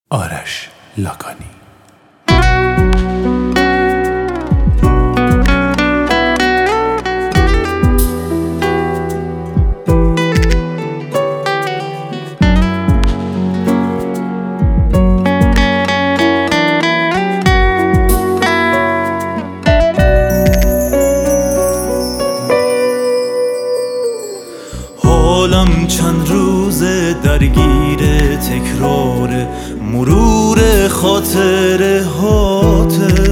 آرش لاکانی. حالم چند روز درگیر تکرار مرور خاطره هاته،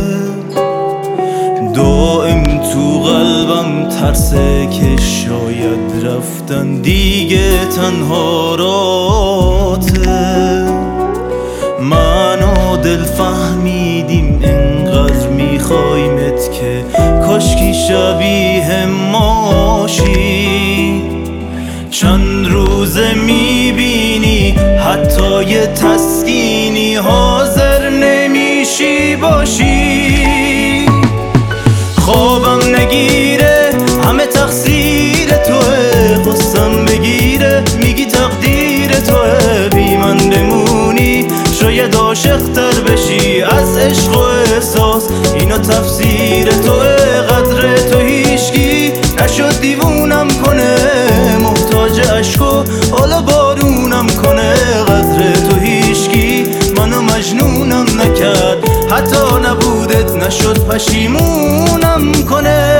دائم تو قلبم ترسه که شاید رفتن دیگه تنها راته. من و دل فهمیدیم انقدر میخوایمت که کاشکی شبیه ماشی. چند روزه میبینی حتی یه تسکینی حاضر نمیشی باشی. خوابم نگیره همه تقصیر توه، خواستم بگیره میگی تقدیر توه. بی من بمونی شاید عاشق‌تر بشی از عشق و احساس، اینا تفسیر توه. قدر تو هیچکی نشد دیوونم کنه، محتاج عشق و حالا بارونم کنه. قدر تو هیچکی منو مجنونم نکرد، حتی نبودت نشد پشیمونم کنه.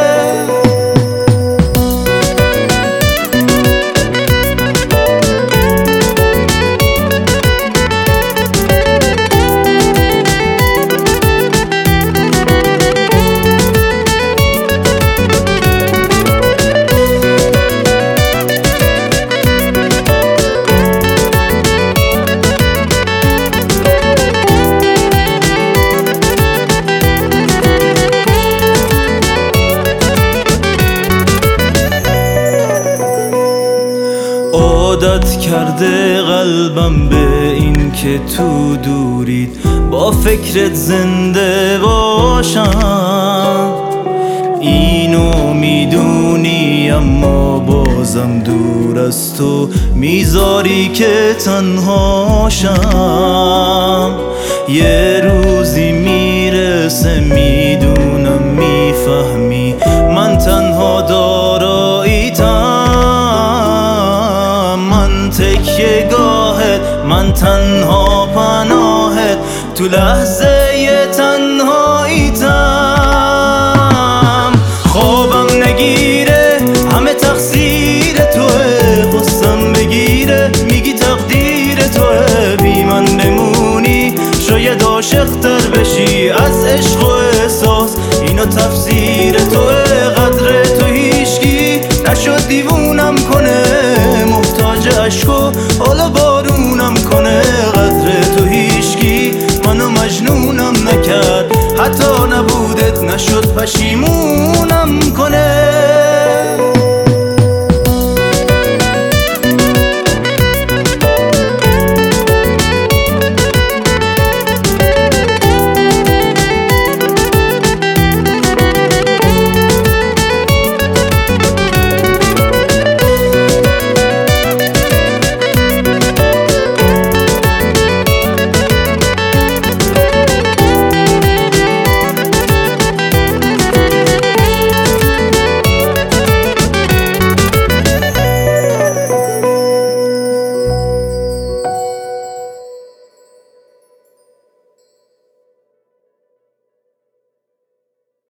عادت کرده قلبم به این که تو دورید با فکرت زنده باشم. اینو میدونی اما بازم دور از تو میذاری که تنهاشم. یه روزی میرسه میدونم میفهمی من تنها داراییتم. من تکیه گاهت، من تنها پناهت، تو لحظه ی تنهاییتم. خوابم نگیره همه تقصیر توه، خواستم بگیره میگی تقدیر توه. بی من بمونی شاید عاشق‌تر بشی از عشق و احساس، اینا تفسیر توه. قدر تو هیچکی نشد دیوونم کنه، محتاج عشق و حالا بارونم کنه. قدر تو هیچکی منو مجنونم نکرد، حتی نبودت نشد پشیمون